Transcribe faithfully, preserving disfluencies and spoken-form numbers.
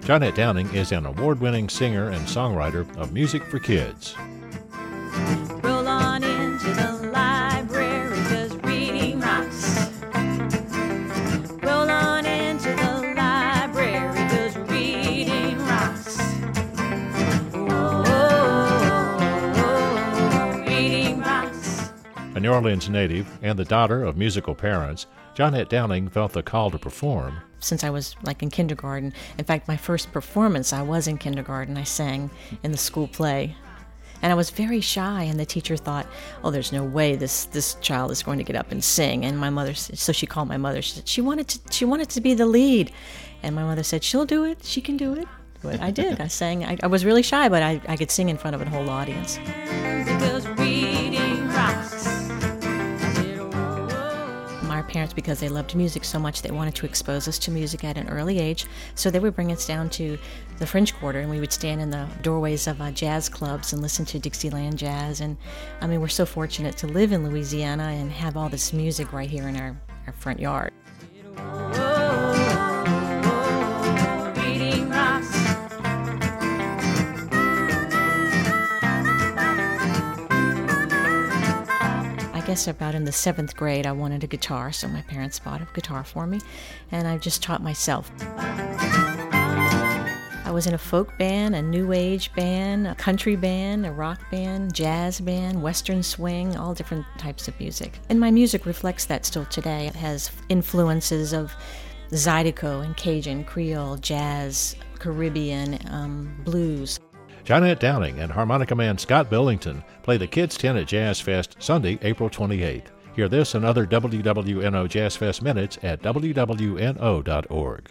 Johnette Downing is an award-winning singer and songwriter of music for kids. Roll on into the library, 'cause reading rocks. Roll on into the library, 'cause reading rocks. Oh, oh, oh, reading rocks. A New Orleans native and the daughter of musical parents, Johnette Downing felt the call to perform. Since I was like in kindergarten, in fact, my first performance, I was in kindergarten. I sang in the school play. And I was very shy, and the teacher thought, oh, there's no way this, this child is going to get up and sing. And my mother, so she called my mother. She said she wanted to, she wanted to be the lead. And my mother said, she'll do it. She can do it. But I did. I sang. I, I was really shy, but I, I could sing in front of a whole audience. Because reading rocks. My parents, because they loved music so much, they wanted to expose us to music at an early age. So they would bring us down to the French Quarter, and we would stand in the doorways of uh, jazz clubs and listen to Dixieland jazz. And I mean, we're so fortunate to live in Louisiana and have all this music right here in our, our front yard. Reading rocks. I guess about in the seventh grade, I wanted a guitar, so my parents bought a guitar for me, and I just taught myself. I was in a folk band, a new age band, a country band, a rock band, jazz band, western swing, all different types of music. And my music reflects that still today. It has influences of Zydeco and Cajun, Creole, jazz, Caribbean, um, blues. Johnette Downing and harmonica man Scott Billington play the Kids ten at Jazz Fest Sunday, April twenty-eighth. Hear this and other W W N O Jazz Fest minutes at W W N O dot org.